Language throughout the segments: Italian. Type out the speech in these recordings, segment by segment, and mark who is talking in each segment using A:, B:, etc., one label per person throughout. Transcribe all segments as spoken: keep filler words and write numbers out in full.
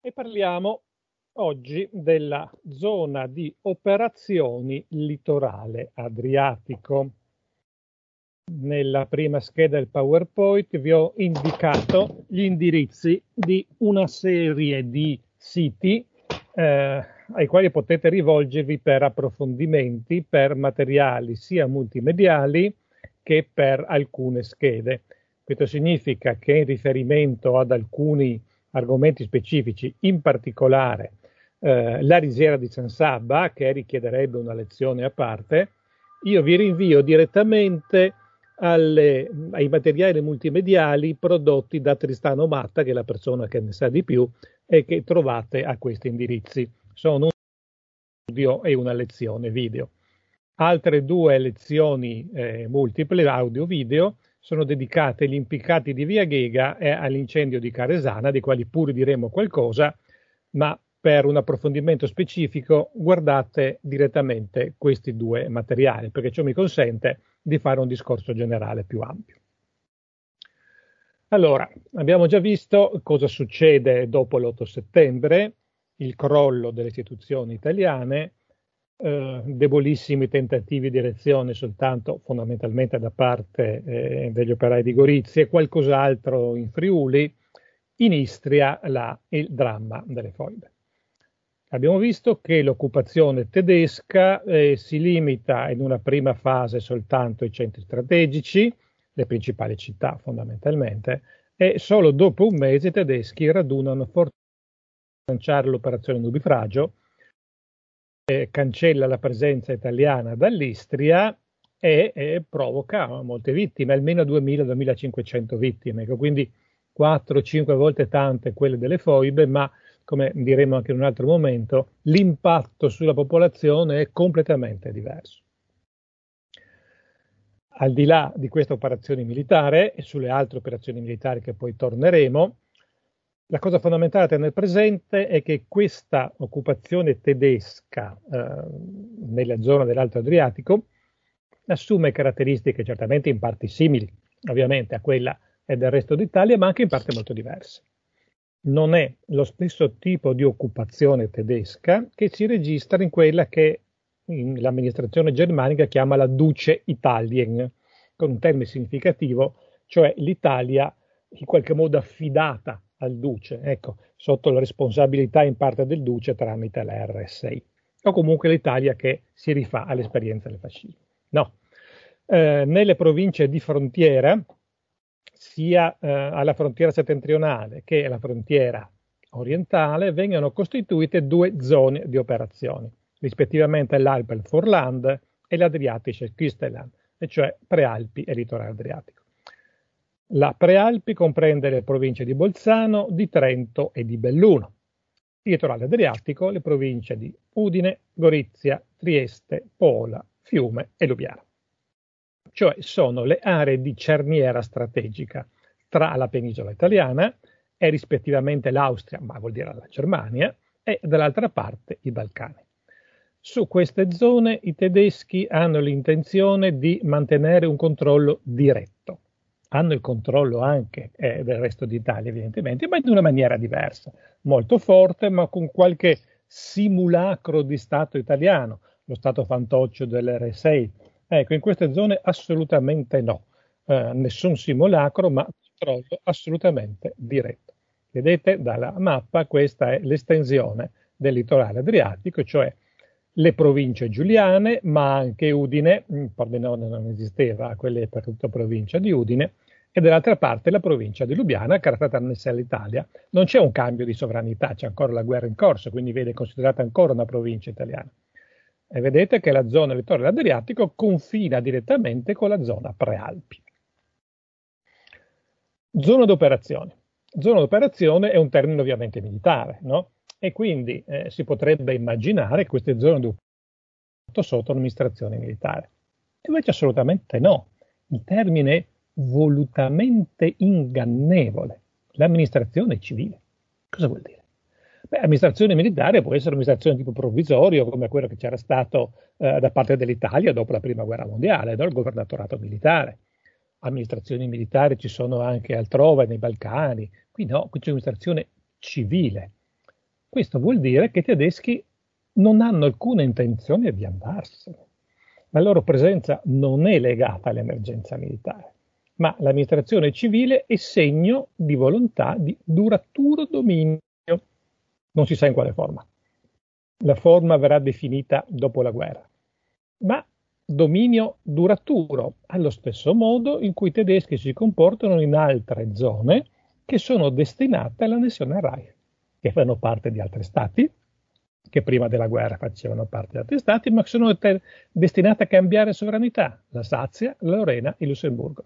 A: E parliamo oggi della zona di operazioni litorale adriatico. Nella prima scheda del PowerPoint vi ho indicato gli indirizzi di una serie di siti eh, ai quali potete rivolgervi per approfondimenti, per materiali sia multimediali che per alcune schede. Questo significa che in riferimento ad alcuni argomenti specifici, in particolare eh, la risiera di San Sabba, che richiederebbe una lezione a parte, io vi rinvio direttamente alle, ai materiali multimediali prodotti da Tristano Matta, che è la persona che ne sa di più, e che trovate a questi indirizzi. Sono un audio e una lezione video. Altre due lezioni eh, multiple, audio-video, sono dedicate agli impiccati di Via Ghega e all'incendio di Caresana, dei quali pure diremo qualcosa, ma per un approfondimento specifico guardate direttamente questi due materiali, perché ciò mi consente di fare un discorso generale più ampio. Allora, abbiamo già visto cosa succede dopo l'otto settembre, il crollo delle istituzioni italiane, eh, debolissimi tentativi di elezione soltanto fondamentalmente da parte eh, degli operai di Gorizia e qualcos'altro in Friuli, in Istria la, il dramma delle foibe. Abbiamo visto che l'occupazione tedesca eh, si limita in una prima fase soltanto ai centri strategici, le principali città fondamentalmente, e solo dopo un mese i tedeschi radunano fortemente per lanciare l'operazione Nubifragio, eh, cancella la presenza italiana dall'Istria e, e provoca molte vittime, almeno duemila duemilacinquecento vittime, quindi quattro cinque volte tante quelle delle foibe, ma come diremo anche in un altro momento, l'impatto sulla popolazione è completamente diverso. Al di là di questa operazione militare e sulle altre operazioni militari che poi torneremo, la cosa fondamentale da tenere presente è che questa occupazione tedesca eh, nella zona dell'Alto Adriatico assume caratteristiche certamente in parti simili, ovviamente, a quella del resto d'Italia, ma anche in parti molto diverse. Non è lo stesso tipo di occupazione tedesca che si registra in quella che l'amministrazione germanica chiama la Duce Italien, con un termine significativo, cioè l'Italia in qualche modo affidata al Duce, ecco, sotto la responsabilità in parte del Duce tramite la R S I, o comunque l'Italia che si rifà all'esperienza del fascismo. No, eh, nelle province di frontiera, sia eh, alla frontiera settentrionale che alla frontiera orientale, vengono costituite due zone di operazioni, rispettivamente l'Alpel-Vorland e l'Adriatische Küstenland, e cioè Prealpi e litorale adriatico. La Prealpi comprende le province di Bolzano, di Trento e di Belluno. Il litorale adriatico le province di Udine, Gorizia, Trieste, Pola, Fiume e Lubiana. Cioè sono le aree di cerniera strategica tra la penisola italiana e rispettivamente l'Austria, ma vuol dire la Germania, e dall'altra parte i Balcani. Su queste zone i tedeschi hanno l'intenzione di mantenere un controllo diretto. Hanno il controllo anche eh, del resto d'Italia, evidentemente, ma in una maniera diversa, molto forte, ma con qualche simulacro di Stato italiano, lo Stato fantoccio dell'R S I. Ecco, in queste zone assolutamente no, eh, nessun simulacro, ma controllo assolutamente diretto. Vedete dalla mappa, questa è l'estensione del litorale adriatico, cioè le province giuliane, ma anche Udine, Pordenone non esisteva, quelle per tutta la provincia di Udine, e dall'altra parte la provincia di Lubiana, che era stata annessa all'Italia. Non c'è un cambio di sovranità, c'è ancora la guerra in corso, quindi viene considerata ancora una provincia italiana. E vedete che la zona litorale adriatico confina direttamente con la zona Prealpi. Zona d'operazione. Zona d'operazione è un termine ovviamente militare, no? E quindi eh, si potrebbe immaginare queste zone di operazione sotto amministrazione militare. Invece assolutamente no. Il termine è volutamente ingannevole. L'amministrazione è civile. Cosa vuol dire? Beh, amministrazione militare può essere amministrazione tipo provvisorio, come quello che c'era stato eh, da parte dell'Italia dopo la Prima Guerra Mondiale, no? Il governatorato militare. Amministrazioni militari ci sono anche altrove, nei Balcani. Qui no, qui c'è un'amministrazione civile. Questo vuol dire che i tedeschi non hanno alcuna intenzione di andarsene. La loro presenza non è legata all'emergenza militare, ma l'amministrazione civile è segno di volontà di duraturo dominio. Non si sa in quale forma. La forma verrà definita dopo la guerra, ma dominio duraturo, allo stesso modo in cui i tedeschi si comportano in altre zone che sono destinate all'annessione al Reich, che fanno parte di altri stati, che prima della guerra facevano parte di altri stati, ma sono te- destinate a cambiare sovranità, la Sazia, la Lorena, il Lussemburgo.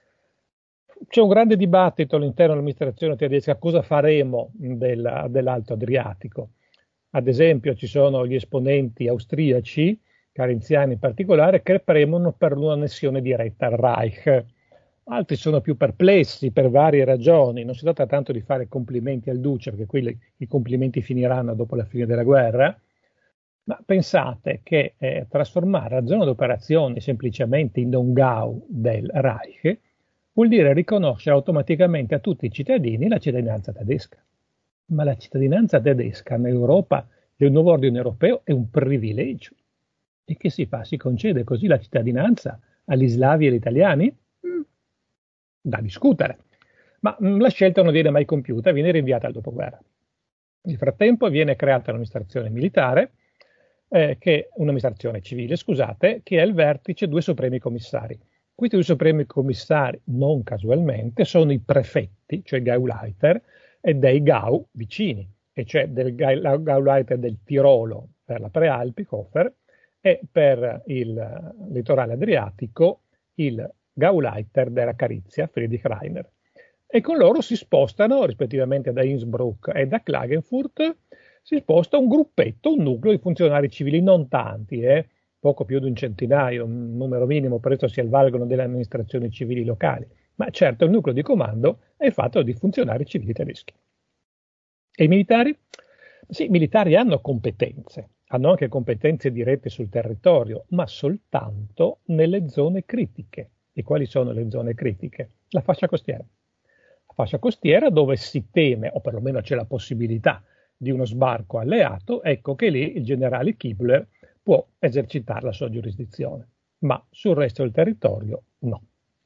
A: C'è un grande dibattito all'interno dell'amministrazione tedesca cosa faremo del, dell'Alto Adriatico. Ad esempio ci sono gli esponenti austriaci, carinziani in particolare, che premono per un'annessione diretta al Reich. Altri sono più perplessi per varie ragioni. Non si tratta tanto di fare complimenti al Duce, perché qui le, i complimenti finiranno dopo la fine della guerra, ma pensate che eh, trasformare la zona d'operazione semplicemente in know-how del Reich vuol dire riconoscere automaticamente a tutti i cittadini la cittadinanza tedesca. Ma la cittadinanza tedesca nell'Europa del nuovo ordine europeo è un privilegio. E che si fa? Si concede così la cittadinanza agli slavi e agli italiani? Mm, da discutere. Ma mm, la scelta non viene mai compiuta, viene rinviata al dopoguerra. Nel frattempo viene creata un'amministrazione militare, eh, che un'amministrazione civile, scusate, che è il vertice due supremi commissari. Questi due supremi commissari, non casualmente, sono i prefetti, cioè Gauleiter, e dei Gau vicini, e cioè del Gauleiter del Tirolo per la Prealpi, Hofer, e per il litorale adriatico il Gauleiter della Carizia, Friedrich Rainer. E con loro si spostano, rispettivamente da Innsbruck e da Klagenfurt, si sposta un gruppetto, un nucleo di funzionari civili, non tanti, eh, poco più di un centinaio, un numero minimo, per questo si avvalgono delle amministrazioni civili locali. Ma certo il nucleo di comando è fatto di funzionari civili tedeschi. E i militari? Sì, i militari hanno competenze, hanno anche competenze dirette sul territorio, ma soltanto nelle zone critiche. E quali sono le zone critiche? La fascia costiera. La fascia costiera dove si teme, o perlomeno c'è la possibilità di uno sbarco alleato, ecco che lì il generale Kibler può esercitare la sua giurisdizione, ma sul resto del territorio no.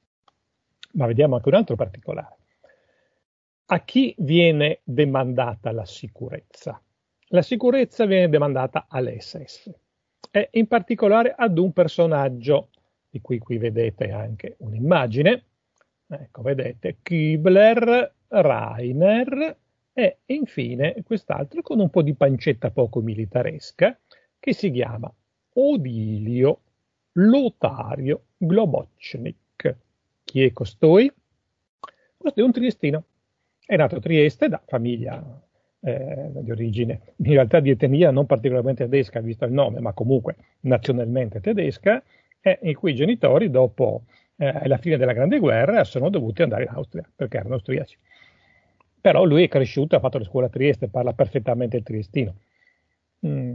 A: Ma vediamo anche un altro particolare. A chi viene demandata la sicurezza? La sicurezza viene demandata alle S S e in particolare ad un personaggio, di cui qui vedete anche un'immagine. Ecco, vedete, Kibler, Rainer e infine quest'altro con un po' di pancetta poco militaresca, che si chiama Odilio Lotario Globocnik. Chi è costui? Questo è un triestino. È nato a Trieste da famiglia eh, di origine, in realtà di etnia non particolarmente tedesca, visto il nome, ma comunque nazionalmente tedesca, e i cui genitori, dopo eh, la fine della Grande Guerra, sono dovuti andare in Austria, perché erano austriaci. Però lui è cresciuto, ha fatto la scuola a Trieste, parla perfettamente il triestino. Mm.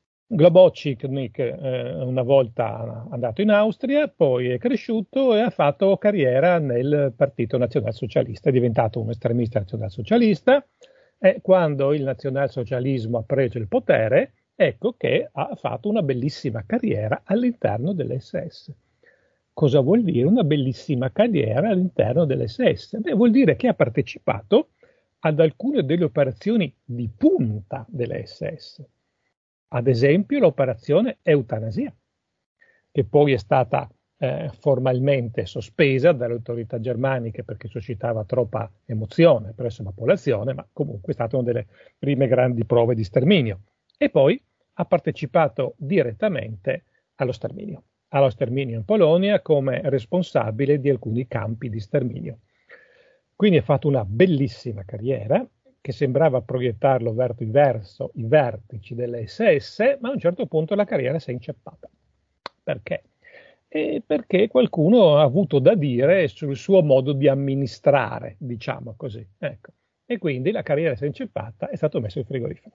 A: Globocnik eh, una volta andato in Austria, poi è cresciuto e ha fatto carriera nel Partito Nazionalsocialista, è diventato un estremista nazionalsocialista e quando il nazionalsocialismo ha preso il potere, ecco che ha fatto una bellissima carriera all'interno dell'S S. Cosa vuol dire una bellissima carriera all'interno dell'S S? Beh, vuol dire che ha partecipato ad alcune delle operazioni di punta dell'S S. Ad esempio l'operazione Eutanasia, che poi è stata eh, formalmente sospesa dalle autorità germaniche perché suscitava troppa emozione presso la popolazione, ma comunque è stata una delle prime grandi prove di sterminio. E poi ha partecipato direttamente allo sterminio, allo sterminio in Polonia come responsabile di alcuni campi di sterminio. Quindi ha fatto una bellissima carriera, che sembrava proiettarlo verso i vertici dell'S S, ma a un certo punto la carriera si è inceppata. Perché? E perché qualcuno ha avuto da dire sul suo modo di amministrare, diciamo così. Ecco. E quindi la carriera si è inceppata e è stato messo in frigorifero.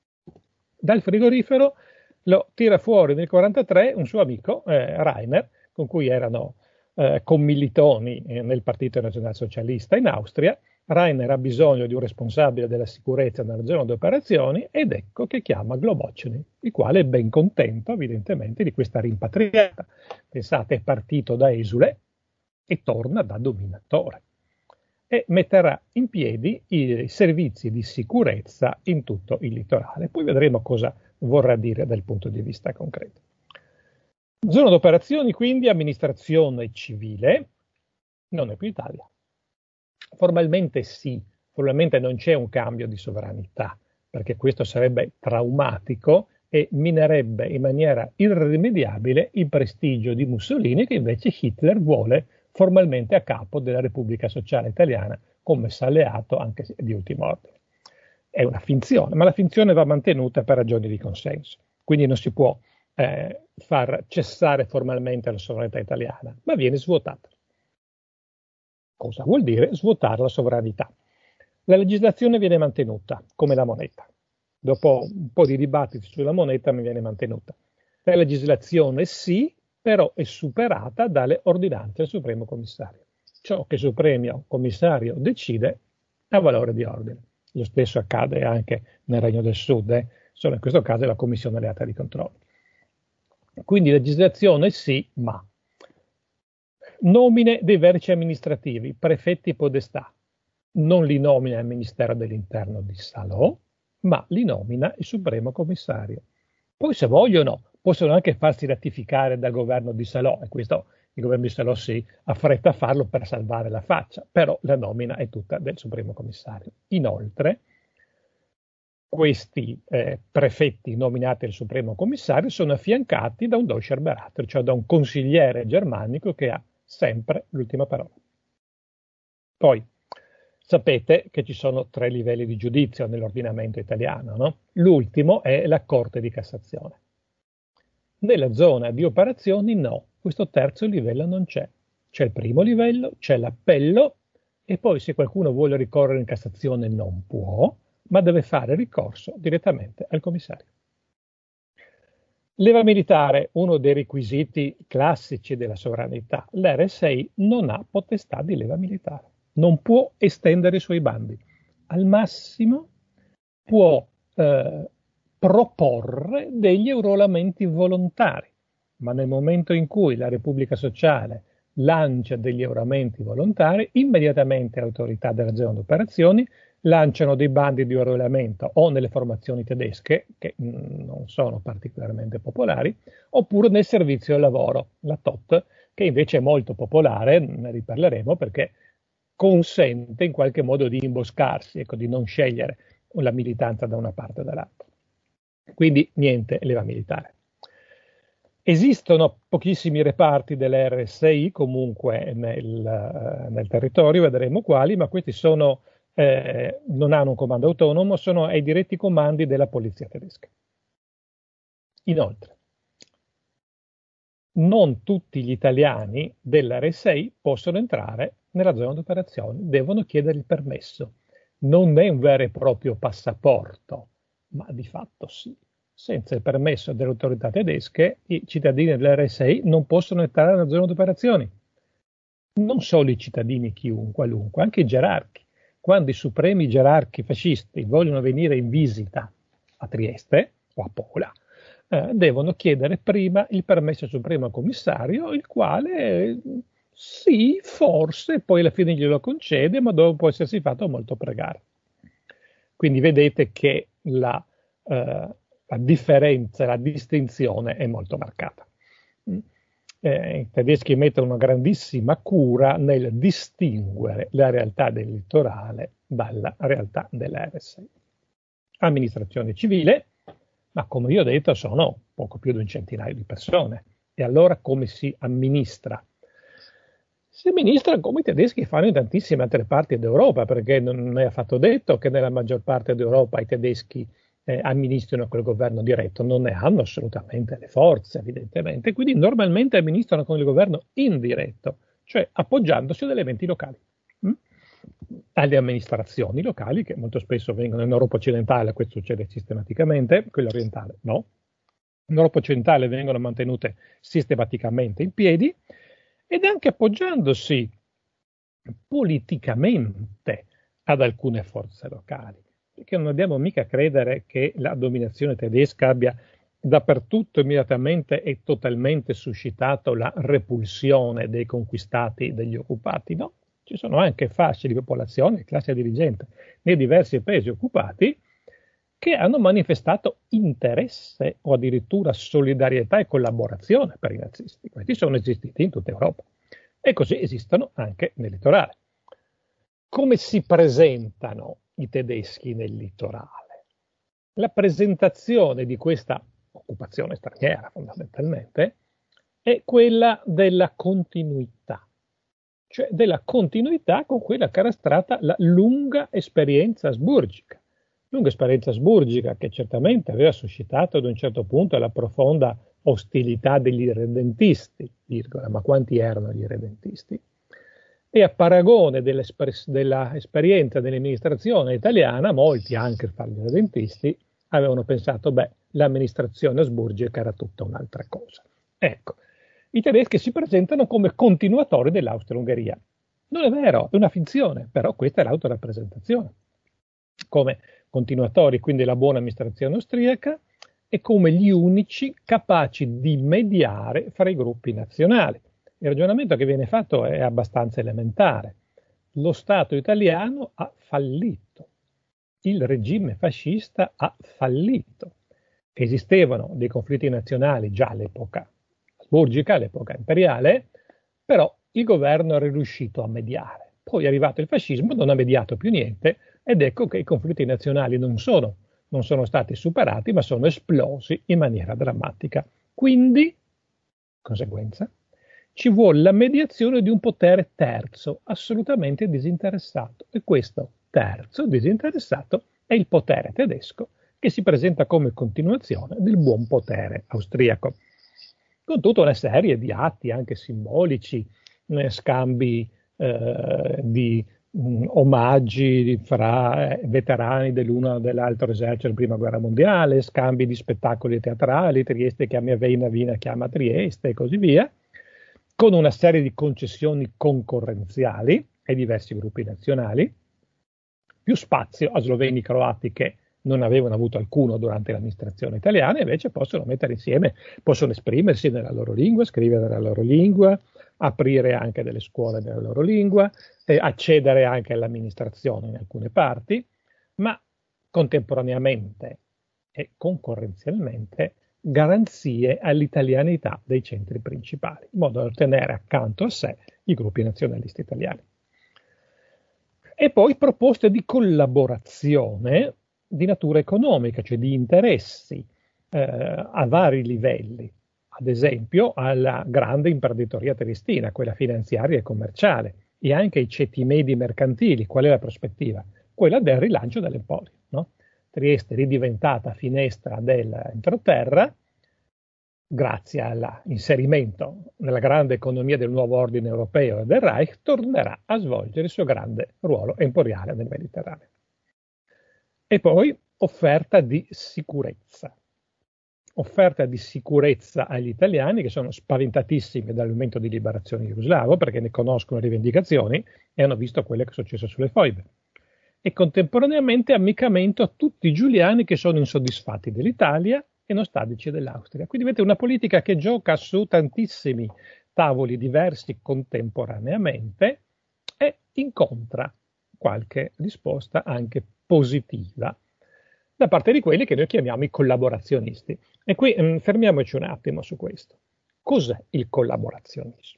A: Dal frigorifero lo tira fuori nel millenovecentoquarantatré un suo amico, eh, Rainer, con cui erano eh, commilitoni eh, nel Partito Nazionalsocialista in Austria, Rainer ha bisogno di un responsabile della sicurezza nella zona di operazioni ed ecco che chiama Globocny, il quale è ben contento evidentemente di questa rimpatriata. Pensate, è partito da esule e torna da dominatore e metterà in piedi i servizi di sicurezza in tutto il litorale. Poi vedremo cosa vorrà dire dal punto di vista concreto. Zona d'operazioni, quindi amministrazione civile, non è più Italia. Formalmente sì, formalmente non c'è un cambio di sovranità, perché questo sarebbe traumatico e minerebbe in maniera irrimediabile il prestigio di Mussolini, che invece Hitler vuole formalmente a capo della Repubblica Sociale Italiana come alleato, anche se di ultimo ordine. È una finzione, ma la finzione va mantenuta per ragioni di consenso. Quindi non si può eh, far cessare formalmente la sovranità italiana, ma viene svuotata. Cosa vuol dire svuotare la sovranità? La legislazione viene mantenuta, come la moneta. Dopo un po' di dibattiti sulla moneta mi viene mantenuta. La legislazione sì, però è superata dalle ordinanze del Supremo Commissario. Ciò che il Supremo Commissario decide ha valore di ordine. Lo stesso accade anche nel Regno del Sud, eh? Solo in questo caso è la Commissione Alleata di Controllo. Quindi legislazione sì, ma nomine dei vertici amministrativi, prefetti e podestà. Non li nomina il Ministero dell'Interno di Salò, ma li nomina il Supremo Commissario. Poi se vogliono possono anche farsi ratificare dal governo di Salò, e questo il governo di Salò si affretta a farlo per salvare la faccia, però la nomina è tutta del Supremo Commissario. Inoltre, questi eh, prefetti nominati dal Supremo Commissario sono affiancati da un Deutscher Berater, cioè da un consigliere germanico che ha sempre l'ultima parola. Poi, sapete che ci sono tre livelli di giudizio nell'ordinamento italiano, no? L'ultimo è la Corte di Cassazione. Nella zona di operazioni no, questo terzo livello non c'è. C'è il primo livello, c'è l'appello e poi se qualcuno vuole ricorrere in Cassazione non può, ma deve fare ricorso direttamente al commissario. Leva militare, uno dei requisiti classici della sovranità. L'R S I non ha potestà di leva militare, non può estendere i suoi bandi. Al massimo può eh, proporre degli arruolamenti volontari, ma nel momento in cui la Repubblica Sociale lancia degli arruolamenti volontari, immediatamente le autorità della zona d'operazioni lanciano dei bandi di arruolamento o nelle formazioni tedesche, che mh, non sono particolarmente popolari, oppure nel servizio del lavoro, la T O T, che invece è molto popolare, ne riparleremo, perché consente in qualche modo di imboscarsi, ecco, di non scegliere la militanza da una parte o dall'altra. Quindi niente leva militare. Esistono pochissimi reparti dell'R S I comunque nel, nel territorio, vedremo quali, ma questi sono, eh, non hanno un comando autonomo, sono ai diretti comandi della polizia tedesca. Inoltre, non tutti gli italiani dell'R S I possono entrare nella zona d'operazione, devono chiedere il permesso. Non è un vero e proprio passaporto, ma di fatto sì. Senza il permesso delle autorità tedesche, i cittadini dell'R S I non possono entrare nella zona d'operazioni. Non solo i cittadini chiunque, qualunque, anche i gerarchi. Quando i supremi gerarchi fascisti vogliono venire in visita a Trieste o a Pola, eh, devono chiedere prima il permesso al supremo commissario, il quale eh, sì, forse, poi alla fine glielo concede, ma dopo essersi fatto molto pregare. Quindi vedete che la... Eh, la differenza, la distinzione è molto marcata. Eh, I tedeschi mettono una grandissima cura nel distinguere la realtà del litorale dalla realtà dell'R S I. Amministrazione civile, ma come vi ho detto sono poco più di un centinaio di persone. E allora come si amministra? Si amministra come i tedeschi fanno in tantissime altre parti d'Europa, perché non è affatto detto che nella maggior parte d'Europa i tedeschi Eh, amministrano quel governo diretto, non ne hanno assolutamente le forze, evidentemente, quindi normalmente amministrano con il governo indiretto, cioè appoggiandosi ad elementi locali, hm? alle amministrazioni locali, che molto spesso vengono in Europa occidentale, questo succede sistematicamente, quella orientale no. In Europa occidentale vengono mantenute sistematicamente in piedi, ed anche appoggiandosi politicamente ad alcune forze locali, perché non dobbiamo mica credere che la dominazione tedesca abbia dappertutto immediatamente e totalmente suscitato la repulsione dei conquistati, degli occupati, no? Ci sono anche fasce di popolazione, classe dirigente nei diversi paesi occupati che hanno manifestato interesse o addirittura solidarietà e collaborazione per i nazisti. Questi sono esistiti in tutta Europa e così esistono anche nel litorale. Come si presentano i tedeschi nel litorale? La presentazione di questa occupazione straniera, fondamentalmente, è quella della continuità, cioè della continuità con quella che era stata la lunga esperienza asburgica. Lunga esperienza asburgica che certamente aveva suscitato ad un certo punto la profonda ostilità degli irredentisti, virgola, ma quanti erano gli irredentisti? E a paragone dell'esperienza dell'amministrazione italiana, molti anche fra gli irredentisti avevano pensato, beh, l'amministrazione asburgica era tutta un'altra cosa. Ecco, i tedeschi si presentano come continuatori dell'Austria-Ungheria. Non è vero, è una finzione, però questa è l'autorappresentazione. Come continuatori, quindi la buona amministrazione austriaca, e come gli unici capaci di mediare fra i gruppi nazionali. Il ragionamento che viene fatto è abbastanza elementare. Lo Stato italiano ha fallito. Il regime fascista ha fallito. Esistevano dei conflitti nazionali già all'epoca asburgica, all'epoca imperiale, però il governo era riuscito a mediare. Poi è arrivato il fascismo, non ha mediato più niente, ed ecco che i conflitti nazionali non sono, non sono stati superati, ma sono esplosi in maniera drammatica. Quindi, conseguenza, ci vuole la mediazione di un potere terzo, assolutamente disinteressato. E questo terzo, disinteressato, è il potere tedesco, che si presenta come continuazione del buon potere austriaco, con tutta una serie di atti anche simbolici, eh, scambi eh, di mh, omaggi fra eh, veterani dell'uno o dell'altro esercito della Prima Guerra Mondiale, scambi di spettacoli teatrali, Trieste chiama Vienna, Vienna chiama Trieste e così via, con una serie di concessioni concorrenziali ai diversi gruppi nazionali, più spazio a sloveni e croati che non avevano avuto alcuno durante l'amministrazione italiana, invece possono mettere insieme, possono esprimersi nella loro lingua, scrivere nella loro lingua, aprire anche delle scuole nella loro lingua, eh, accedere anche all'amministrazione in alcune parti, ma contemporaneamente e concorrenzialmente garanzie all'italianità dei centri principali, in modo da ottenere accanto a sé i gruppi nazionalisti italiani. E poi proposte di collaborazione di natura economica, cioè di interessi eh, a vari livelli, ad esempio alla grande imprenditoria triestina, quella finanziaria e commerciale, e anche ai ceti medi mercantili. Qual è la prospettiva? Quella del rilancio dell'emporio, no? Trieste ridiventata finestra dell'entroterra, grazie all'inserimento nella grande economia del nuovo ordine europeo e del Reich, tornerà a svolgere il suo grande ruolo emporiale nel Mediterraneo. E poi offerta di sicurezza. Offerta di sicurezza agli italiani che sono spaventatissimi dal movimento di liberazione jugoslavo perché ne conoscono le rivendicazioni e hanno visto quello che è successo sulle foibe. E contemporaneamente ammiccamento a tutti i giuliani che sono insoddisfatti dell'Italia e nostalgici dell'Austria. Quindi vedete una politica che gioca su tantissimi tavoli diversi contemporaneamente e incontra qualche risposta anche positiva da parte di quelli che noi chiamiamo i collaborazionisti. E qui mh, fermiamoci un attimo su questo. Cos'è il collaborazionismo?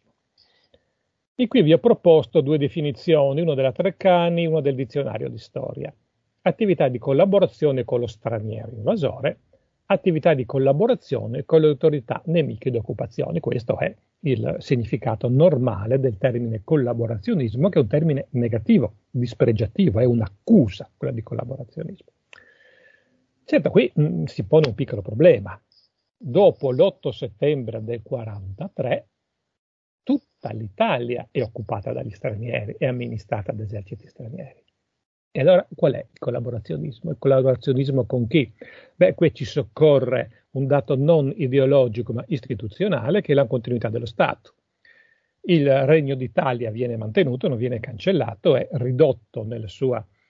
A: E qui vi ho proposto due definizioni, una della Treccani, una del dizionario di storia. Attività di collaborazione con lo straniero invasore, attività di collaborazione con le autorità nemiche d'occupazione. Questo è il significato normale del termine collaborazionismo, che è un termine negativo, dispregiativo, è un'accusa quella di collaborazionismo. Certo, qui mh, si pone un piccolo problema. Dopo l'otto settembre del quarantatré, tutta l'Italia è occupata dagli stranieri, è amministrata da eserciti stranieri. E allora qual è il collaborazionismo? Il collaborazionismo con chi? Beh, qui ci soccorre un dato non ideologico ma istituzionale, che è la continuità dello Stato. Il Regno d'Italia viene mantenuto, non viene cancellato, è ridotto nella sua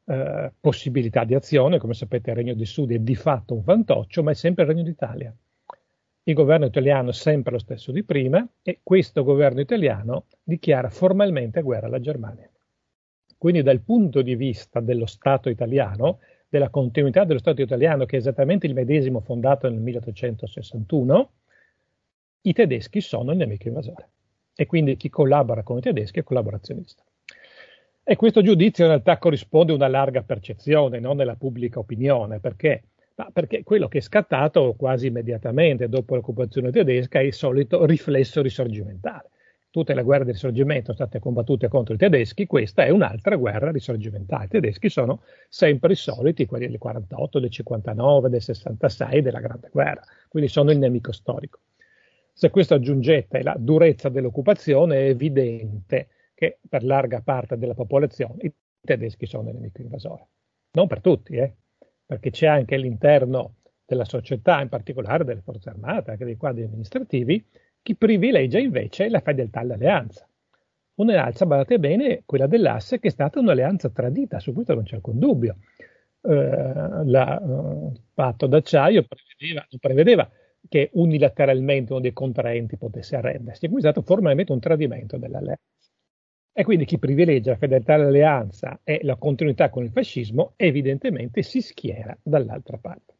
A: eh, possibilità di azione. Come sapete, il Regno del Sud è di fatto un fantoccio, ma è sempre il Regno d'Italia. Il governo italiano è sempre lo stesso di prima e questo governo italiano dichiara formalmente guerra alla Germania. Quindi dal punto di vista dello Stato italiano, della continuità dello Stato italiano, che è esattamente il medesimo fondato nel milleottocentosessantuno, i tedeschi sono il nemico invasore. E quindi chi collabora con i tedeschi è collaborazionista. E questo giudizio in realtà corrisponde a una larga percezione, non nella pubblica opinione. Perché? Ma perché quello che è scattato quasi immediatamente dopo l'occupazione tedesca è il solito riflesso risorgimentale. Tutte le guerre del risorgimento sono state combattute contro i tedeschi, questa è un'altra guerra risorgimentale. I tedeschi sono sempre i soliti, quelli del quarantotto, del cinquantanove, del sessantasei, della Grande Guerra, quindi sono il nemico storico. Se a questo aggiungete la durezza dell'occupazione, è evidente che per larga parte della popolazione i tedeschi sono il nemico invasore. Non per tutti, eh? Perché c'è anche all'interno della società, in particolare delle forze armate, anche dei quadri amministrativi, chi privilegia invece la fedeltà all'alleanza. Un'alleanza, badate bene, quella dell'asse, che è stata un'alleanza tradita, su questo non c'è alcun dubbio. Eh, la, uh, il patto d'acciaio prevedeva, prevedeva che unilateralmente uno dei contraenti potesse arrendersi, quindi è stato formalmente un tradimento dell'alleanza. E quindi chi privilegia la fedeltà all'alleanza e la continuità con il fascismo, evidentemente si schiera dall'altra parte.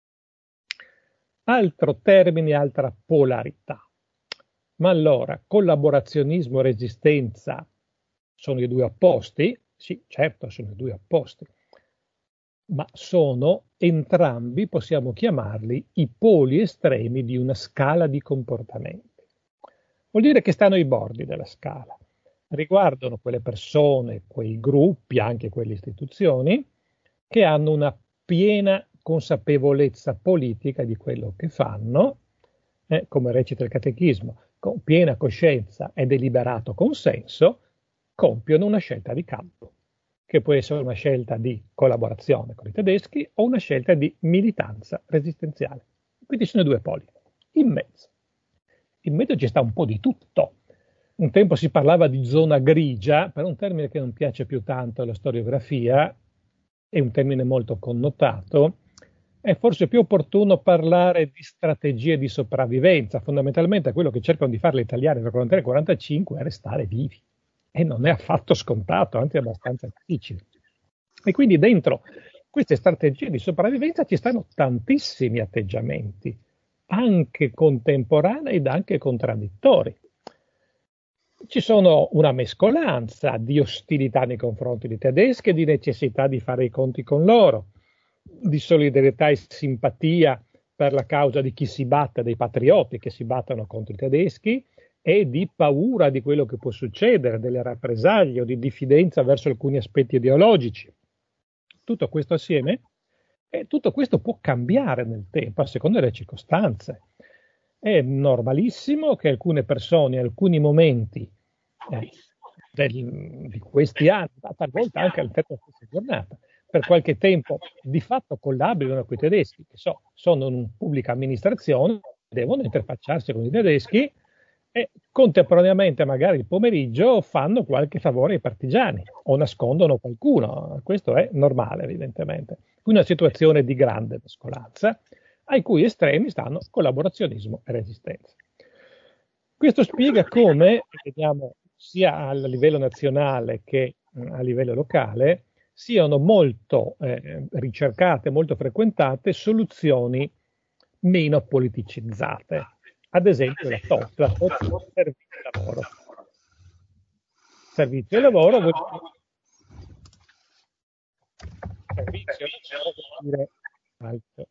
A: Altro termine, altra polarità. Ma allora, collaborazionismo e resistenza sono i due opposti? Sì, certo, sono i due opposti. Ma sono entrambi, possiamo chiamarli, i poli estremi di una scala di comportamenti. Vuol dire che stanno ai bordi della scala. Riguardano quelle persone, quei gruppi, anche quelle istituzioni, che hanno una piena consapevolezza politica di quello che fanno, eh, come recita il catechismo, con piena coscienza e deliberato consenso, compiono una scelta di campo, che può essere una scelta di collaborazione con i tedeschi o una scelta di militanza resistenziale. Quindi sono due poli. In mezzo. In mezzo ci sta un po' di tutto. Un tempo si parlava di zona grigia, per un termine che non piace più tanto alla storiografia, è un termine molto connotato, è forse più opportuno parlare di strategie di sopravvivenza. Fondamentalmente quello che cercano di fare gli italiani nel quarantatré quarantacinque è restare vivi. E non è affatto scontato, anzi è abbastanza difficile. E quindi dentro queste strategie di sopravvivenza ci stanno tantissimi atteggiamenti, anche contemporanei ed anche contraddittori. Ci sono una mescolanza di ostilità nei confronti dei tedeschi e di necessità di fare i conti con loro, di solidarietà e simpatia per la causa di chi si batte, dei patrioti che si battono contro i tedeschi, e di paura di quello che può succedere, delle rappresaglie o di diffidenza verso alcuni aspetti ideologici. Tutto questo assieme, e tutto questo può cambiare nel tempo a seconda delle circostanze. È normalissimo che alcune persone, in alcuni momenti eh, del, di questi anni, ma talvolta anche all'interno della stessa giornata, per qualche tempo di fatto collaborano con i tedeschi, che so, sono in pubblica amministrazione, devono interfacciarsi con i tedeschi e contemporaneamente magari il pomeriggio fanno qualche favore ai partigiani o nascondono qualcuno. Questo è normale evidentemente. Quindi una situazione di grande mescolanza, ai cui estremi stanno collaborazionismo e resistenza. Questo spiega come, vediamo, sia a livello nazionale che a livello locale, siano molto eh, ricercate, molto frequentate soluzioni meno politicizzate. Ad esempio la T O T, la T O T servizio e lavoro. Servizio e lavoro vuol dire, servizio e lavoro vuol dire altro.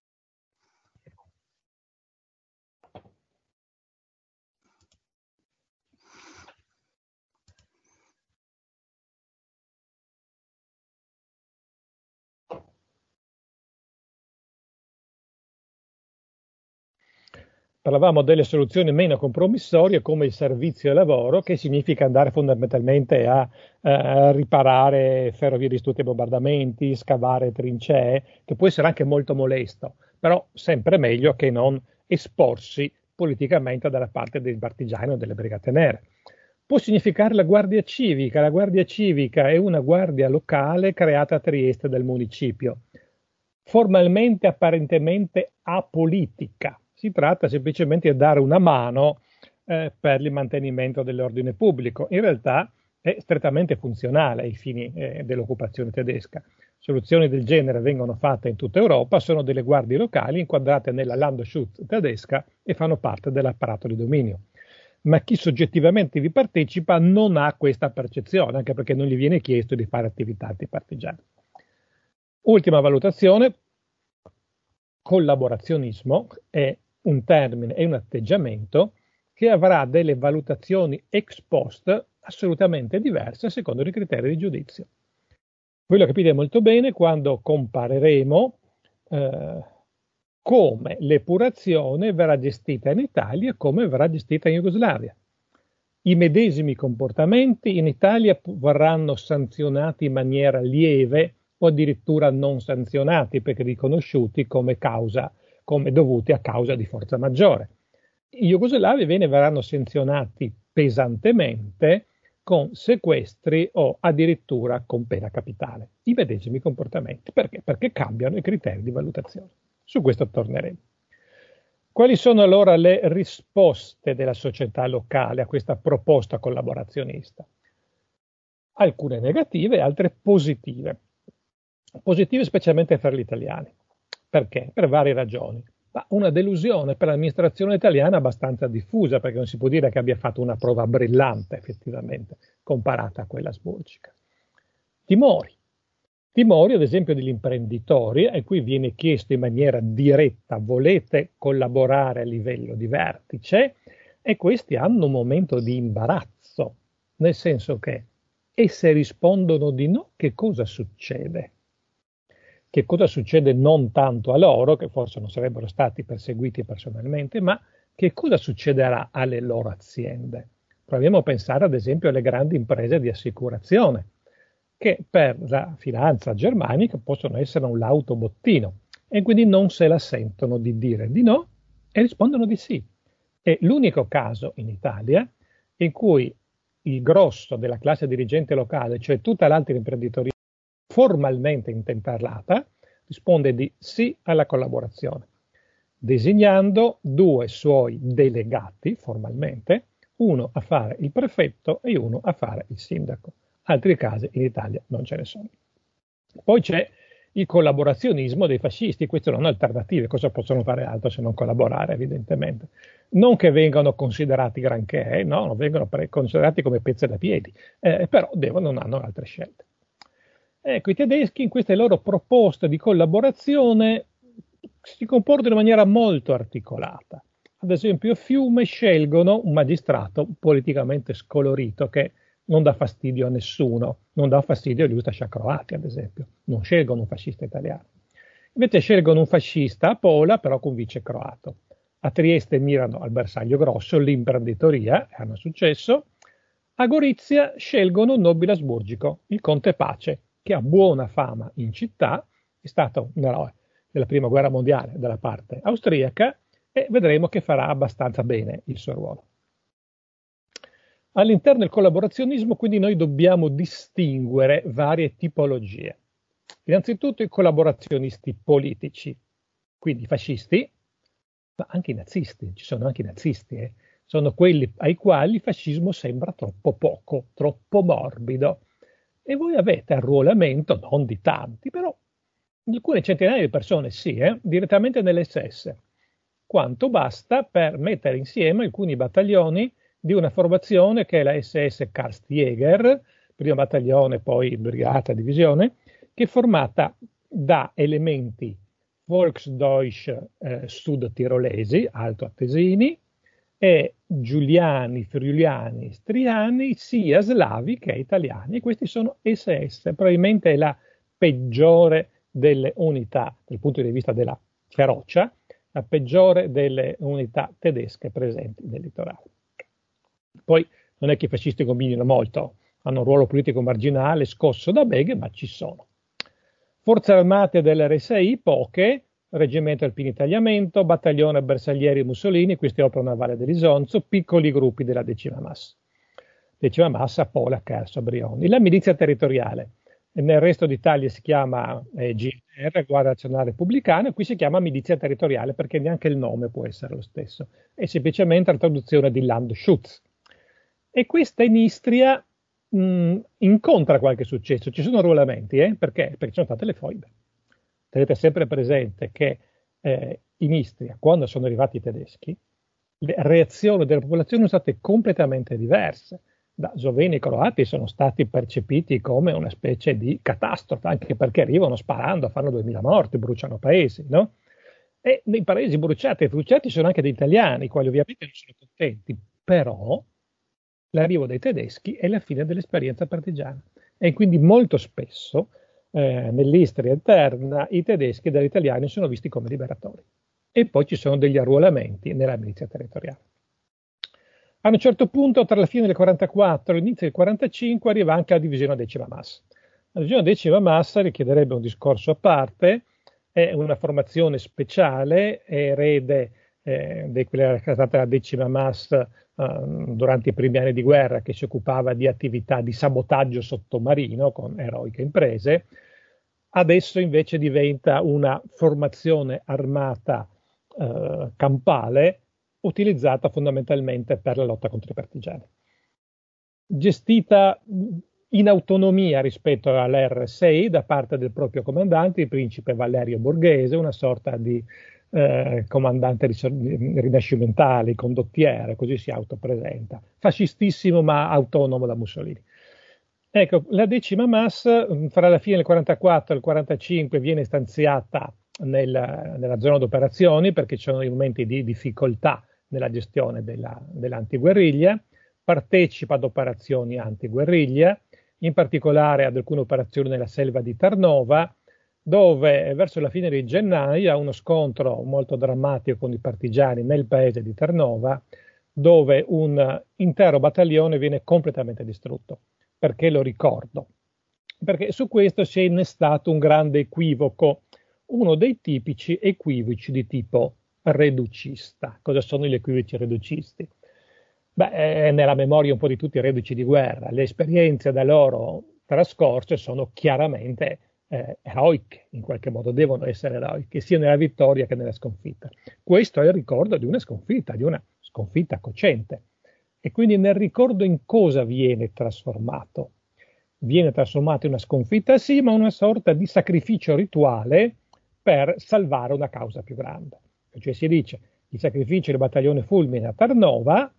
A: Parlavamo delle soluzioni meno compromissorie come il servizio e lavoro, che significa andare fondamentalmente a eh, riparare ferrovie distrutte ai bombardamenti, scavare trincee, che può essere anche molto molesto, però sempre meglio che non esporsi politicamente dalla parte dei partigiani o delle brigate nere. può significare la guardia civica. La guardia civica è una guardia locale creata a Trieste dal municipio, formalmente apparentemente apolitica. Si tratta semplicemente di dare una mano eh, per il mantenimento dell'ordine pubblico. In realtà è strettamente funzionale ai fini eh, dell'occupazione tedesca. Soluzioni del genere vengono fatte in tutta Europa, sono delle guardie locali inquadrate nella Landesschutz tedesca e fanno parte dell'apparato di dominio. Ma chi soggettivamente vi partecipa non ha questa percezione, anche perché non gli viene chiesto di fare attività antipartigiane. Ultima valutazione: collaborazionismo è un termine, è un atteggiamento che avrà delle valutazioni ex post assolutamente diverse secondo i criteri di giudizio. Voi lo capite molto bene quando compareremo eh, come l'epurazione verrà gestita in Italia e come verrà gestita in Jugoslavia. I medesimi comportamenti in Italia verranno sanzionati in maniera lieve o addirittura non sanzionati perché riconosciuti come causa, come dovuti a causa di forza maggiore. In Jugoslavia bene, verranno sanzionati pesantemente con sequestri o addirittura con pena capitale. I medesimi comportamenti. Perché? Perché cambiano i criteri di valutazione. Su questo torneremo. Quali sono allora le risposte della società locale a questa proposta collaborazionista? Alcune negative, altre positive. Positive specialmente per gli italiani. Perché? Per varie ragioni. Ma una delusione per l'amministrazione italiana abbastanza diffusa, perché non si può dire che abbia fatto una prova brillante effettivamente, comparata a quella asburgica. Timori. Timori, ad esempio, degli imprenditori, a cui viene chiesto in maniera diretta: volete collaborare a livello di vertice? E questi hanno un momento di imbarazzo, nel senso che, e se rispondono di no, che cosa succede? Che cosa succede non tanto a loro, che forse non sarebbero stati perseguiti personalmente, ma che cosa succederà alle loro aziende? Proviamo a pensare ad esempio alle grandi imprese di assicurazione, che per la finanza germanica possono essere un lauto bottino e quindi non se la sentono di dire di no e rispondono di sì. È l'unico caso in Italia in cui il grosso della classe dirigente locale, cioè tutta l'altra imprenditoria formalmente intentata, risponde di sì alla collaborazione, designando due suoi delegati formalmente, uno a fare il prefetto e uno a fare il sindaco. Altri casi in Italia non ce ne sono. Poi c'è il collaborazionismo dei fascisti, queste non alternative, cosa possono fare altro se non collaborare evidentemente. Non che vengano considerati granché, eh, no, non vengono considerati come pezze da piedi, eh, però devono, non hanno altre scelte. Ecco, i tedeschi in queste loro proposte di collaborazione si comportano in maniera molto articolata. Ad esempio a Fiume scelgono un magistrato politicamente scolorito che non dà fastidio a nessuno, non dà fastidio agli Ustaša croati, ad esempio. Non scelgono un fascista italiano. Invece scelgono un fascista a Pola, però con vice croato. A Trieste mirano al bersaglio grosso, l'imprenditoria, e hanno successo. A Gorizia scelgono un nobile asburgico, il conte Pace, che ha buona fama in città, è stato un eroe della prima guerra mondiale dalla parte austriaca e vedremo che farà abbastanza bene il suo ruolo. All'interno del collaborazionismo quindi noi dobbiamo distinguere varie tipologie. Innanzitutto i collaborazionisti politici, quindi i fascisti, ma anche i nazisti, ci sono anche i nazisti, eh? Sono quelli ai quali il fascismo sembra troppo poco, troppo morbido. E voi avete arruolamento, non di tanti, però di alcune centinaia di persone sì, eh, direttamente nell'esse esse, quanto basta per mettere insieme alcuni battaglioni di una formazione che è la esse esse Karstjäger, prima battaglione, poi brigata, divisione, che è formata da elementi Volksdeutsch eh, sud-tirolesi, alto-attesini, e giuliani, friuliani, striani, sia slavi che italiani. E questi sono esse esse, probabilmente è la peggiore delle unità dal punto di vista della ferocia, la peggiore delle unità tedesche presenti nel litorale. Poi non è che i fascisti combinino molto, hanno un ruolo politico marginale, scosso da beghe, ma ci sono. Forze armate dell'erre esse i, poche, Reggimento Alpini Tagliamento, Battaglione Bersaglieri Mussolini, questi operano a Valle dell'Isonzo, piccoli gruppi della decima massa. decima massa, Pola, Cherso, Brioni. La milizia territoriale, nel resto d'Italia si chiama eh, G N R, Guardia Nazionale Repubblicana, qui si chiama milizia territoriale perché neanche il nome può essere lo stesso, è semplicemente la traduzione di Landschutz. E questa in Istria mh, incontra qualche successo, ci sono arruolamenti, eh? Perché? Perché ci sono state le foibe. Tenete sempre presente che eh, in Istria, quando sono arrivati i tedeschi, le reazioni della popolazione sono state completamente diverse. Da sloveni e croati sono stati percepiti come una specie di catastrofe, anche perché arrivano sparando, fanno duemila morti, bruciano paesi, no? E nei paesi bruciati e bruciati sono anche degli italiani, i quali ovviamente non sono contenti, però l'arrivo dei tedeschi è la fine dell'esperienza partigiana. E quindi molto spesso eh, nell'Istria interna i tedeschi dagli italiani sono visti come liberatori. E poi ci sono degli arruolamenti nella milizia territoriale. A un certo punto, tra la fine del quarantaquattro e l'inizio del quarantacinque, arriva anche la divisione a decima massa. La divisione a decima massa richiederebbe un discorso a parte, è una formazione speciale, è erede eh, di quella che era stata la decima massa eh, durante i primi anni di guerra, che si occupava di attività di sabotaggio sottomarino con eroiche imprese. Adesso invece diventa una formazione armata eh, campale, utilizzata fondamentalmente per la lotta contro i partigiani. Gestita in autonomia rispetto all'erre sei da parte del proprio comandante, il principe Valerio Borghese, una sorta di eh, comandante rinascimentale, condottiere, così si autopresenta. Fascistissimo ma autonomo da Mussolini. Ecco, la decima massa fra la fine del quarantaquattro e il quarantacinque viene stanziata nel, nella zona d'operazioni perché ci sono dei momenti di difficoltà nella gestione della, dell'antiguerriglia, partecipa ad operazioni antiguerriglia, in particolare ad alcune operazioni nella selva di Tarnova, dove verso la fine di gennaio ha uno scontro molto drammatico con i partigiani nel paese di Tarnova, dove un intero battaglione viene completamente distrutto. Perché lo ricordo? Perché su questo si è innestato un grande equivoco, uno dei tipici equivoci di tipo reducista. Cosa sono gli equivoci reducisti? Beh, è nella memoria un po' di tutti i reduci di guerra. Le esperienze da loro trascorse sono chiaramente eh, eroiche, in qualche modo devono essere eroiche, sia nella vittoria che nella sconfitta. Questo è il ricordo di una sconfitta, di una sconfitta cocente. E quindi nel ricordo in cosa viene trasformato? Viene trasformato in una sconfitta, sì, ma una sorta di sacrificio rituale per salvare una causa più grande. Cioè si dice, il sacrificio del battaglione Fulmine a Tarnova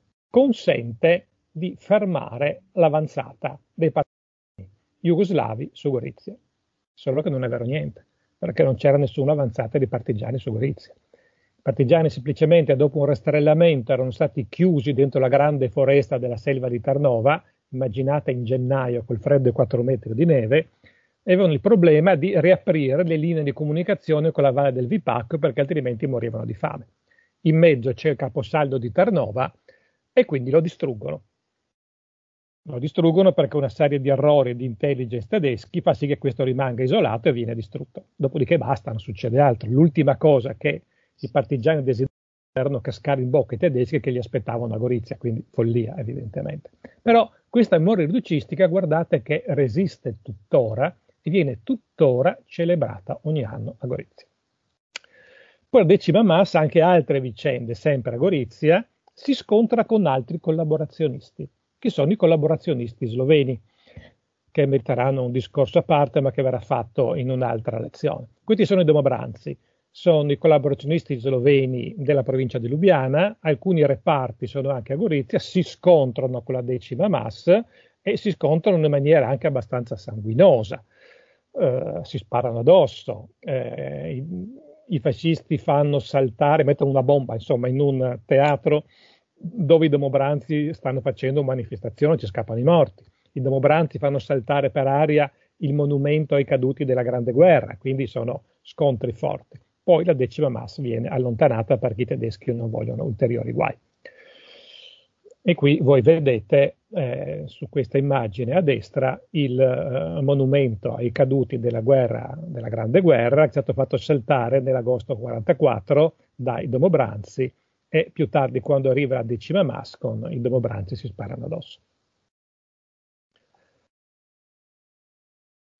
A: consente di fermare l'avanzata dei partigiani jugoslavi su Gorizia. Solo che non è vero niente, perché non c'era nessuna avanzata di partigiani su Gorizia. I partigiani semplicemente dopo un rastrellamento erano stati chiusi dentro la grande foresta della selva di Tarnova, immaginate in gennaio col freddo e quattro metri di neve, e avevano il problema di riaprire le linee di comunicazione con la valle del Vipacco perché altrimenti morivano di fame. In mezzo c'è il caposaldo di Tarnova e quindi lo distruggono. Lo distruggono perché una serie di errori di intelligence tedeschi fa sì che questo rimanga isolato e viene distrutto. Dopodiché basta, non succede altro. L'ultima cosa che i partigiani desideravano erano cascare in bocca ai tedeschi che li aspettavano a Gorizia, quindi follia evidentemente. Però questa memoria riducistica, guardate che resiste tuttora e viene tuttora celebrata ogni anno a Gorizia. Poi a decima massa, anche altre vicende, sempre a Gorizia, si scontra con altri collaborazionisti, che sono i collaborazionisti sloveni, che meriteranno un discorso a parte, ma che verrà fatto in un'altra lezione. Questi sono i domobranzi, sono i collaborazionisti sloveni della provincia di Lubiana, alcuni reparti sono anche a Gorizia, si scontrano con la decima massa e si scontrano in maniera anche abbastanza sanguinosa. Uh, si sparano addosso, eh, i, i fascisti fanno saltare, mettono una bomba insomma in un teatro dove i domobranzi stanno facendo manifestazioni, ci scappano i morti. I domobranzi fanno saltare per aria il monumento ai caduti della Grande Guerra, quindi sono scontri forti. Poi la decima massa viene allontanata perché i tedeschi non vogliono ulteriori guai. E qui voi vedete eh, su questa immagine a destra il eh, monumento ai caduti della guerra, della Grande Guerra, che è stato fatto saltare nell'agosto quarantaquattro dai domobranzi e più tardi, quando arriva la decima massa, con i domobranzi si sparano addosso.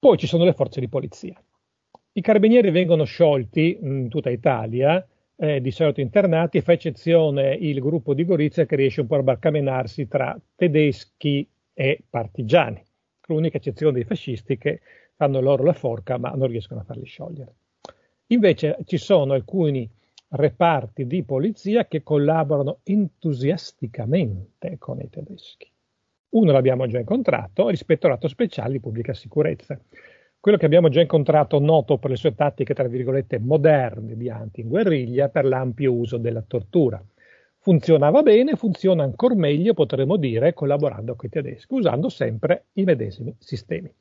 A: Poi ci sono le forze di polizia. I carabinieri vengono sciolti in tutta Italia, eh, di solito internati, e fa eccezione il gruppo di Gorizia che riesce un po' a barcamenarsi tra tedeschi e partigiani. L'unica eccezione dei fascisti che fanno loro la forca ma non riescono a farli sciogliere. Invece ci sono alcuni reparti di polizia che collaborano entusiasticamente con i tedeschi. Uno l'abbiamo già incontrato, l'Ispettorato Speciale di Pubblica Sicurezza. Quello che abbiamo già incontrato, noto per le sue tattiche, tra virgolette, moderne di anti-guerriglia, per l'ampio uso della tortura. Funzionava bene, funziona ancora meglio, potremmo dire, collaborando con i tedeschi, usando sempre i medesimi sistemi.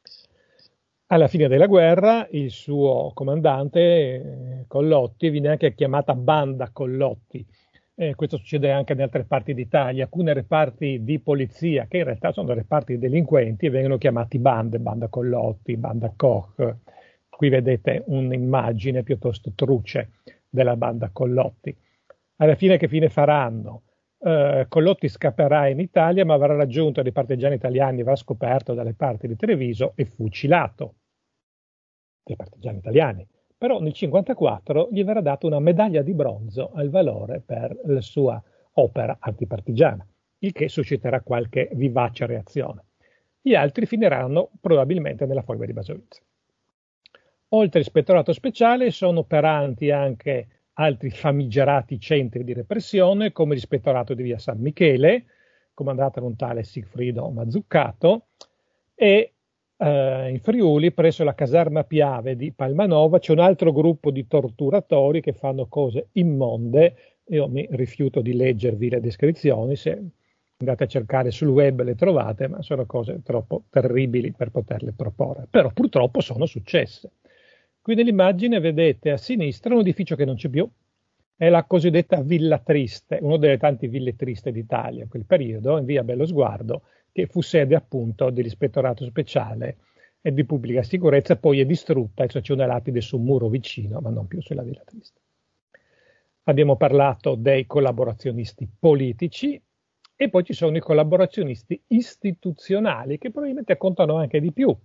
A: Alla fine della guerra, il suo comandante, eh, Collotti, viene anche chiamata Banda Collotti. Eh, questo succede anche in altre parti d'Italia. Alcune reparti di polizia, che in realtà sono reparti delinquenti, vengono chiamati bande, Banda Collotti, Banda Koch. Qui vedete un'immagine piuttosto truce della Banda Collotti. Alla fine che fine faranno? Uh, Collotti scapperà in Italia, ma verrà raggiunto dai partigiani italiani, verrà scoperto dalle parti di Treviso e fucilato dai partigiani italiani. Però nel cinquantaquattro gli verrà data una medaglia di bronzo al valore per la sua opera antipartigiana, il che susciterà qualche vivace reazione. Gli altri finiranno probabilmente nella forma di Basovizza. Oltre all'ispettorato speciale sono operanti anche altri famigerati centri di repressione, come l'ispettorato di via San Michele, comandato da un tale Sigfrido Mazzuccato, e eh, in Friuli, presso la caserma Piave di Palmanova, c'è un altro gruppo di torturatori che fanno cose immonde. Io mi rifiuto di leggervi le descrizioni, se andate a cercare sul web le trovate, ma sono cose troppo terribili per poterle proporre. Però purtroppo sono successe. Qui nell'immagine vedete a sinistra un edificio che non c'è più, è la cosiddetta Villa Triste, una delle tante ville triste d'Italia in quel periodo, in via Bello Sguardo, che fu sede appunto dell'ispettorato speciale e di pubblica sicurezza, poi è distrutta e c'è una lapide su un muro vicino, ma non più sulla Villa Triste. Abbiamo parlato dei collaborazionisti politici e poi ci sono i collaborazionisti istituzionali, che probabilmente contano anche di più.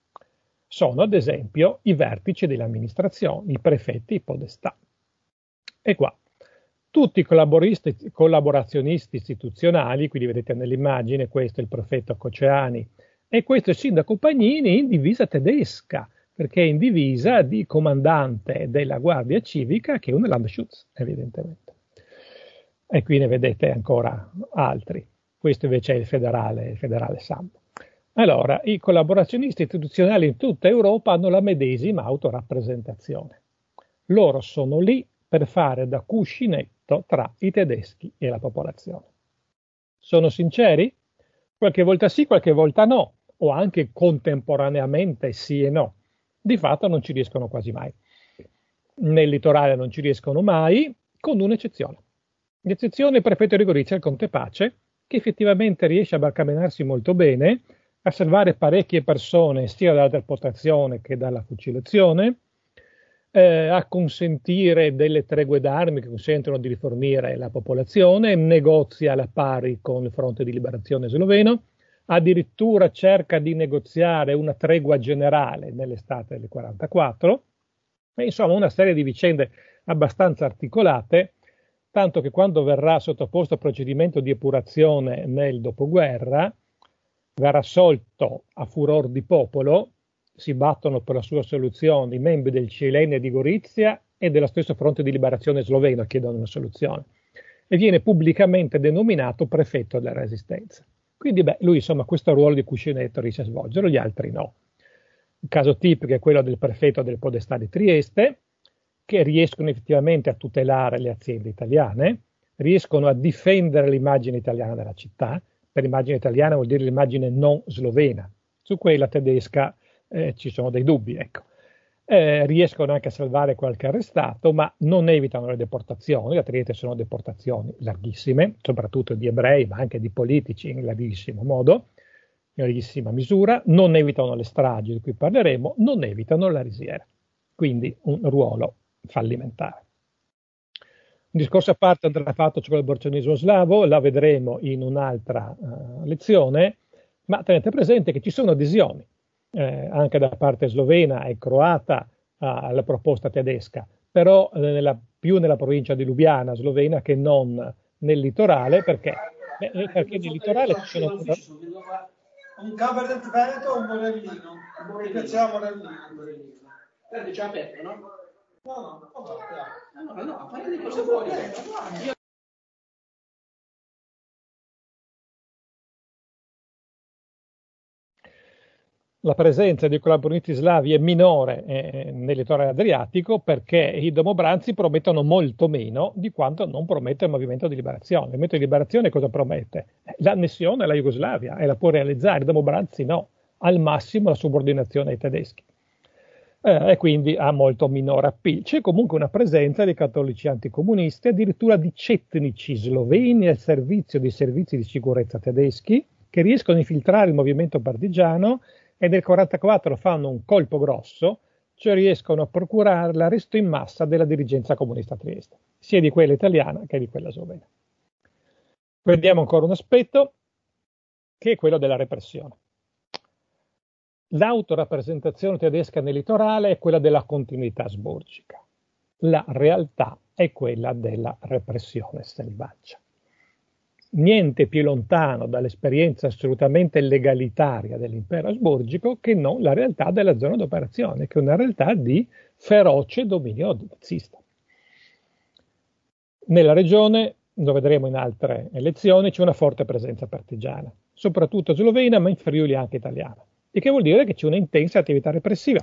A: Sono ad esempio i vertici delle amministrazioni, i prefetti, i podestà. E qua tutti i collaborazionisti istituzionali, quindi vedete nell'immagine, questo è il prefetto Coceani e questo è il sindaco Pagnini in divisa tedesca, perché è in divisa di comandante della Guardia Civica, che è un Landschutz, evidentemente. E qui ne vedete ancora altri. Questo invece è il federale, il federale Sambo. Allora, i collaborazionisti istituzionali in tutta Europa hanno la medesima autorappresentazione. Loro sono lì per fare da cuscinetto tra i tedeschi e la popolazione. Sono sinceri? Qualche volta sì, qualche volta no, o anche contemporaneamente sì e no. Di fatto non ci riescono quasi mai. Nel litorale non ci riescono mai, con un'eccezione. L'eccezione è il prefetto di Gorizia, il Conte Pace, che effettivamente riesce a barcamenarsi molto bene, a salvare parecchie persone sia dalla deportazione che dalla fucilazione, eh, a consentire delle tregue d'armi che consentono di rifornire la popolazione, negozia alla pari con il Fronte di Liberazione Sloveno, addirittura cerca di negoziare una tregua generale nell'estate del quarantaquattro, e insomma una serie di vicende abbastanza articolate, tanto che quando verrà sottoposto a procedimento di epurazione nel dopoguerra, verrà assolto a furor di popolo, si battono per la sua assoluzione i membri del C L N di Gorizia e dello stesso Fronte di Liberazione Sloveno chiedono una soluzione, e viene pubblicamente denominato prefetto della Resistenza. Quindi beh, lui insomma questo ruolo di cuscinetto riesce a svolgerlo, gli altri no. Il caso tipico è quello del prefetto del Podestà di Trieste, che riescono effettivamente a tutelare le aziende italiane, riescono a difendere l'immagine italiana della città. Per immagine italiana vuol dire l'immagine non slovena, su quella tedesca eh, ci sono dei dubbi, ecco. Eh, riescono anche a salvare qualche arrestato, ma non evitano le deportazioni. A Trieste sono deportazioni larghissime, soprattutto di ebrei, ma anche di politici in larghissimo modo, in larghissima misura. Non evitano le stragi di cui parleremo, non evitano la risiera. Quindi un ruolo fallimentare. Un discorso a parte andrà fatto sul collaborazionismo slavo, la vedremo in un'altra uh, lezione, ma tenete presente che ci sono adesioni. eh, anche da parte slovena e croata alla proposta tedesca, però eh, nella, più nella provincia di Lubiana, slovena, che non nel litorale, perché, beh, perché nel litorale ci sono...
B: Un Cabernet Veneto o un Morellino? Mi piaceva Morellino.
C: Guarda, già aperto, no?
B: No, no, no, no,
C: no, no, fare di cosa vuoi.
A: La presenza di collaboratori slavi è minore eh, nel litorale adriatico perché i domobranzi promettono molto meno di quanto non promette il movimento di liberazione. Il movimento di liberazione cosa promette? L'annessione alla Jugoslavia e la può realizzare, i domobranzi no, al massimo la subordinazione ai tedeschi. Eh, e quindi ha molto minore appeal. C'è comunque una presenza di cattolici anticomunisti, addirittura di cetnici sloveni al servizio dei servizi di sicurezza tedeschi che riescono a infiltrare il movimento partigiano e nel quarantaquattro fanno un colpo grosso, cioè riescono a procurare l'arresto in massa della dirigenza comunista a Trieste, sia di quella italiana che di quella slovena. Vediamo ancora un aspetto, che è quello della repressione. L'autorappresentazione tedesca nel litorale è quella della continuità asburgica. La realtà è quella della repressione selvaggia. Niente più lontano dall'esperienza assolutamente legalitaria dell'impero asburgico che non la realtà della zona d'operazione, che è una realtà di feroce dominio nazista. Nella regione, lo vedremo in altre elezioni, c'è una forte presenza partigiana, soprattutto slovena, ma in Friuli anche italiana, il che vuol dire che c'è una intensa attività repressiva.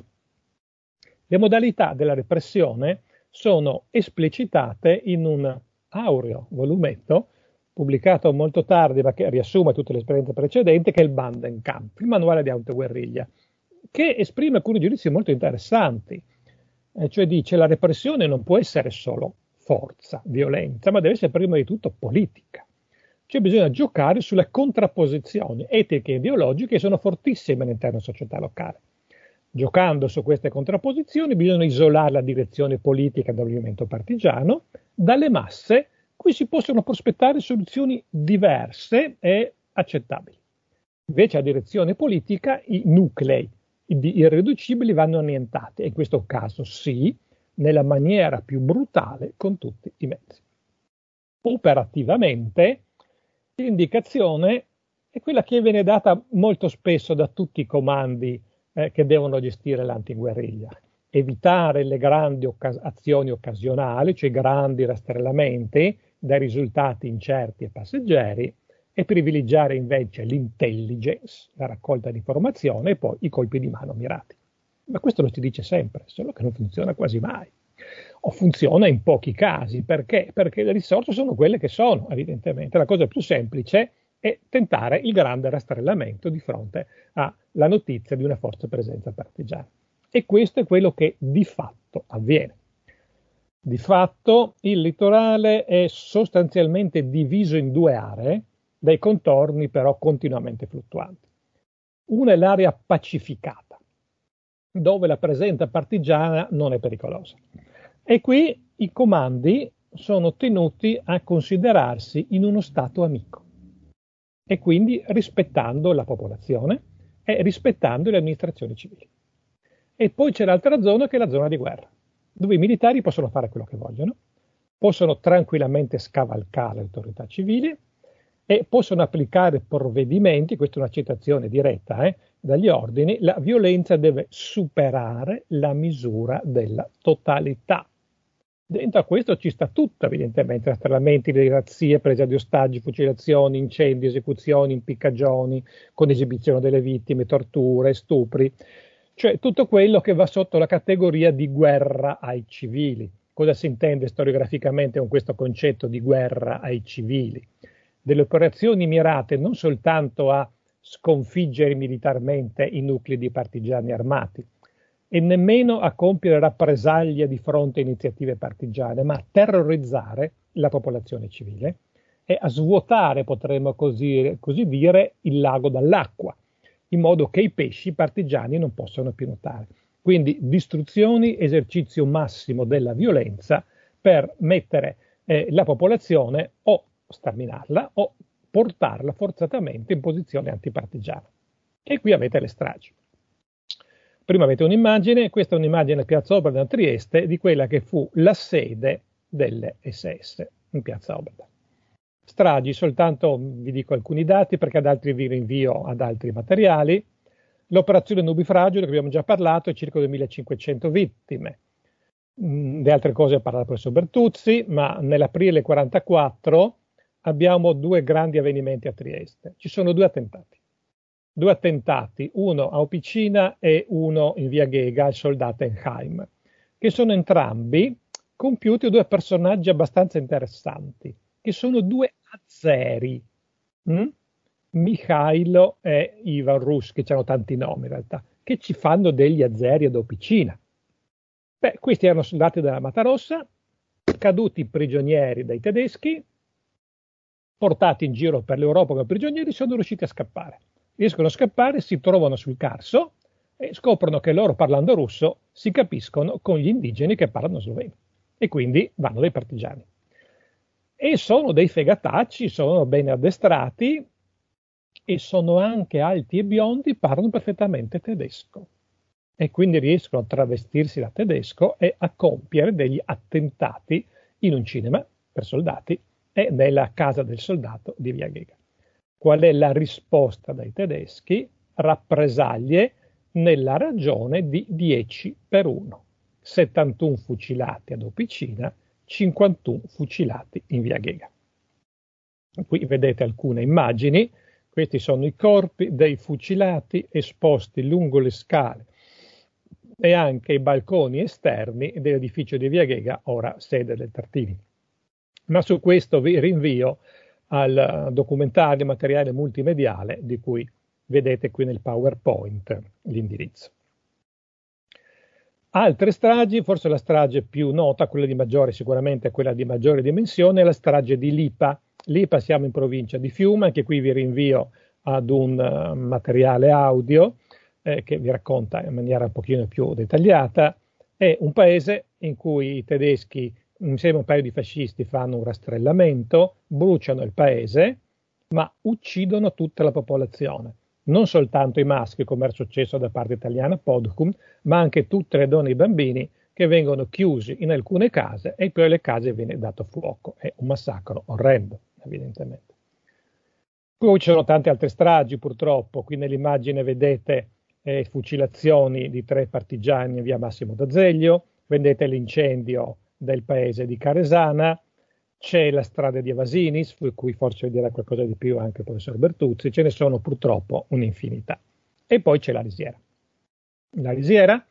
A: Le modalità della repressione sono esplicitate in un aureo volumetto pubblicato molto tardi, ma che riassume tutte le esperienze precedenti, che è il Bandenkamp, il manuale di autoguerriglia, che esprime alcuni giudizi molto interessanti. Eh, cioè dice la repressione non può essere solo forza, violenza, ma deve essere prima di tutto politica. Cioè bisogna giocare sulle contrapposizioni etiche e ideologiche che sono fortissime all'interno della società locale. Giocando su queste contrapposizioni bisogna isolare la direzione politica del movimento partigiano dalle masse cui si possono prospettare soluzioni diverse e accettabili. Invece a direzione politica i nuclei irriducibili vanno annientati, e in questo caso sì, nella maniera più brutale con tutti i mezzi. Operativamente l'indicazione è quella che viene data molto spesso da tutti i comandi eh, che devono gestire l'antiguerriglia. Evitare le grandi occas- azioni occasionali, cioè grandi rastrellamenti dai risultati incerti e passeggeri, e privilegiare invece l'intelligence, la raccolta di informazione e poi i colpi di mano mirati. Ma questo lo si dice sempre, solo che non funziona quasi mai. O funziona in pochi casi. Perché? Perché le risorse sono quelle che sono, evidentemente. La cosa più semplice è tentare il grande rastrellamento di fronte alla notizia di una forte presenza partigiana. E questo è quello che di fatto avviene. Di fatto il litorale è sostanzialmente diviso in due aree, dai contorni però continuamente fluttuanti. Una è l'area pacificata, dove la presenza partigiana non è pericolosa. E qui i comandi sono tenuti a considerarsi in uno stato amico, e quindi rispettando la popolazione e rispettando le amministrazioni civili. E poi c'è l'altra zona che è la zona di guerra, dove i militari possono fare quello che vogliono, possono tranquillamente scavalcare le autorità civili e possono applicare provvedimenti, questa è una citazione diretta eh, dagli ordini, la violenza deve superare la misura della totalità. Dentro a questo ci sta tutto, evidentemente, rastrellamenti, razzie, presa di ostaggi, fucilazioni, incendi, esecuzioni, impiccagioni, con esibizione delle vittime, torture, stupri. Cioè tutto quello che va sotto la categoria di guerra ai civili. Cosa si intende storiograficamente con questo concetto di guerra ai civili? Delle operazioni mirate non soltanto a sconfiggere militarmente i nuclei di partigiani armati e nemmeno a compiere rappresaglie di fronte a iniziative partigiane, ma a terrorizzare la popolazione civile e a svuotare, potremmo così, così dire, il lago dall'acqua, in modo che i pesci partigiani non possano più nuotare. Quindi distruzioni, esercizio massimo della violenza per mettere eh, la popolazione o sterminarla o portarla forzatamente in posizione antipartigiana. E qui avete le stragi. Prima avete un'immagine, questa è un'immagine a Piazza Oberdan a Trieste di quella che fu la sede delle esse esse in Piazza Oberdan. Stragi, soltanto vi dico alcuni dati perché ad altri vi rinvio ad altri materiali. L'operazione Nubifragio, di cui abbiamo già parlato, circa duemilacinquecento vittime. Le altre cose parla il professor Bertuzzi, ma nell'aprile quarantaquattro abbiamo due grandi avvenimenti a Trieste. Ci sono due attentati. Due attentati, uno a Opicina e uno in via Ghega, al Soldatenheim, che sono entrambi compiuti da due personaggi abbastanza interessanti, che sono due azeri, hm? Mikhailo e Ivan Rus, che hanno tanti nomi in realtà, che ci fanno degli azeri ad Opicina. Beh, questi erano soldati della Matarossa, caduti prigionieri dai tedeschi, portati in giro per l'Europa come prigionieri, sono riusciti a scappare. Riescono a scappare, si trovano sul Carso e scoprono che loro, parlando russo, si capiscono con gli indigeni che parlano sloveno. E quindi vanno dai partigiani. E sono dei fegatacci, sono ben addestrati e sono anche alti e biondi, parlano perfettamente tedesco. E quindi riescono a travestirsi da tedesco e a compiere degli attentati in un cinema per soldati e nella casa del soldato di via Ghega. Qual è la risposta dai tedeschi? Rappresaglie nella ragione di dieci per uno. settantuno fucilati ad Opicina, cinquantuno fucilati in via Ghega. Qui vedete alcune immagini. Questi sono i corpi dei fucilati esposti lungo le scale e anche i balconi esterni dell'edificio di via Ghega, ora sede del Tartini. Ma su questo vi rinvio al documentario materiale multimediale di cui vedete qui nel PowerPoint l'indirizzo. Altre stragi, forse la strage più nota, quella di maggiore, sicuramente quella di maggiore dimensione, è la strage di Lipa. Lipa, siamo in provincia di Fiume, anche qui vi rinvio ad un uh, materiale audio eh, che vi racconta in maniera un pochino più dettagliata. È un paese in cui i tedeschi, insieme a un paio di fascisti, fanno un rastrellamento, bruciano il paese, ma uccidono tutta la popolazione. Non soltanto i maschi, come era successo da parte italiana a Podhum, ma anche tutte le donne e i bambini che vengono chiusi in alcune case e poi alle case viene dato fuoco. È un massacro orrendo, evidentemente. Poi ci sono tante altre stragi, purtroppo. Qui nell'immagine vedete eh, fucilazioni di tre partigiani in via Massimo d'Azeglio, vedete l'incendio del paese di Caresana, c'è la strada di Evasini, su cui forse dirà qualcosa di più anche il professor Bertuzzi, ce ne sono purtroppo un'infinità. E poi c'è la Risiera. La Risiera,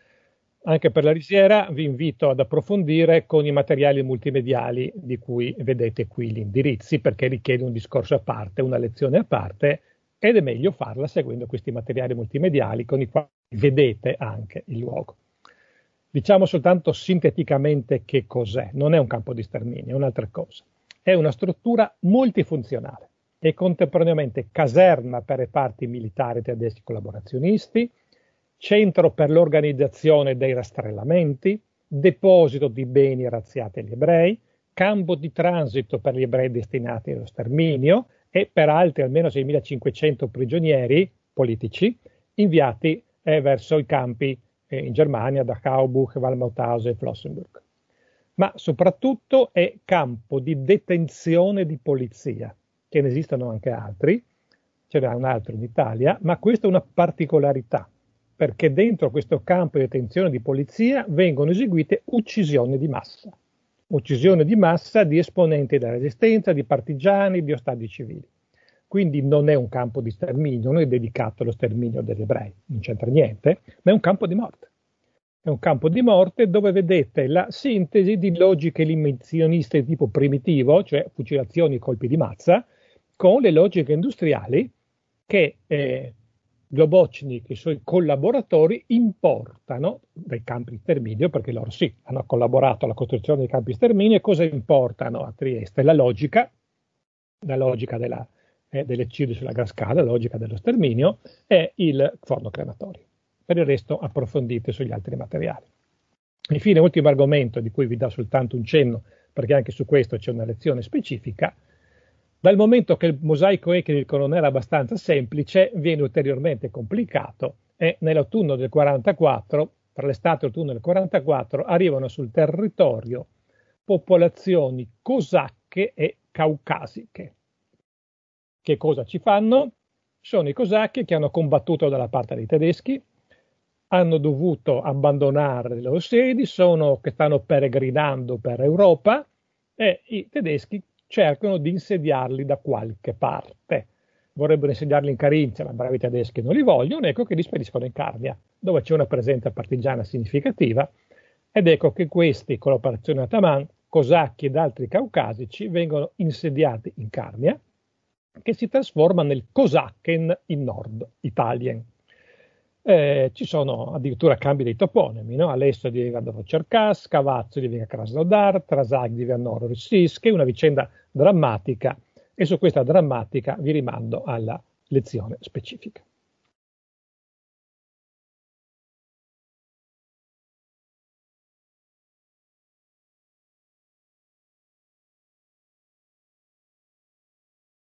A: anche per la Risiera vi invito ad approfondire con i materiali multimediali di cui vedete qui gli indirizzi, perché richiede un discorso a parte, una lezione a parte, ed è meglio farla seguendo questi materiali multimediali con i quali vedete anche il luogo. Diciamo soltanto sinteticamente che cos'è. Non è un campo di sterminio, è un'altra cosa. È una struttura multifunzionale e contemporaneamente caserma per reparti militari tedeschi collaborazionisti, centro per l'organizzazione dei rastrellamenti, deposito di beni razziati agli ebrei, campo di transito per gli ebrei destinati allo sterminio e per altri almeno seimilacinquecento prigionieri politici inviati eh, verso i campi in Germania, Dachau, Buch, Waldmauthausen e Flossenbürg. Ma soprattutto è campo di detenzione di polizia, che ne esistono anche altri, ce n'è un altro in Italia, ma questa è una particolarità, perché dentro questo campo di detenzione di polizia vengono eseguite uccisioni di massa, uccisioni di massa di esponenti della resistenza, di partigiani, di ostaggi civili. Quindi non è un campo di sterminio, non è dedicato allo sterminio degli ebrei, non c'entra niente, ma è un campo di morte. È un campo di morte dove vedete la sintesi di logiche eliminazioniste di tipo primitivo, cioè fucilazioni e colpi di mazza, con le logiche industriali che eh, Globocnik e i suoi collaboratori importano dai campi di sterminio, perché loro sì, hanno collaborato alla costruzione dei campi di sterminio. E cosa importano a Trieste? La logica, la logica della Eh, dell'eccidio sulla gran scala, la logica dello sterminio, è il forno crematorio. Per il resto approfondite sugli altri materiali. Infine, ultimo argomento di cui vi do soltanto un cenno, perché anche su questo c'è una lezione specifica. Dal momento che il mosaico eclico non era abbastanza semplice, viene ulteriormente complicato e nell'autunno del quarantaquattro, tra l'estate e l'autunno del quarantaquattro, arrivano sul territorio popolazioni cosacche e caucasiche. Che cosa ci fanno? Sono i cosacchi che hanno combattuto dalla parte dei tedeschi, hanno dovuto abbandonare le loro sedi, sono che stanno peregrinando per Europa e i tedeschi cercano di insediarli da qualche parte. Vorrebbero insediarli in Carinzia, ma bravi tedeschi non li vogliono, ecco che li spediscono in Carnia, dove c'è una presenza partigiana significativa, ed ecco che questi, con l'operazione Ataman, cosacchi ed altri caucasici, vengono insediati in Carnia, che si trasforma nel Kosaken in Nord Italien. Eh, ci sono addirittura cambi dei toponimi, no? Alesso diventa Novocherkask, Cavazzo diventa Krasnodar, Trasag diventa Novorossiysk, una vicenda drammatica, e su questa drammatica vi rimando alla lezione specifica.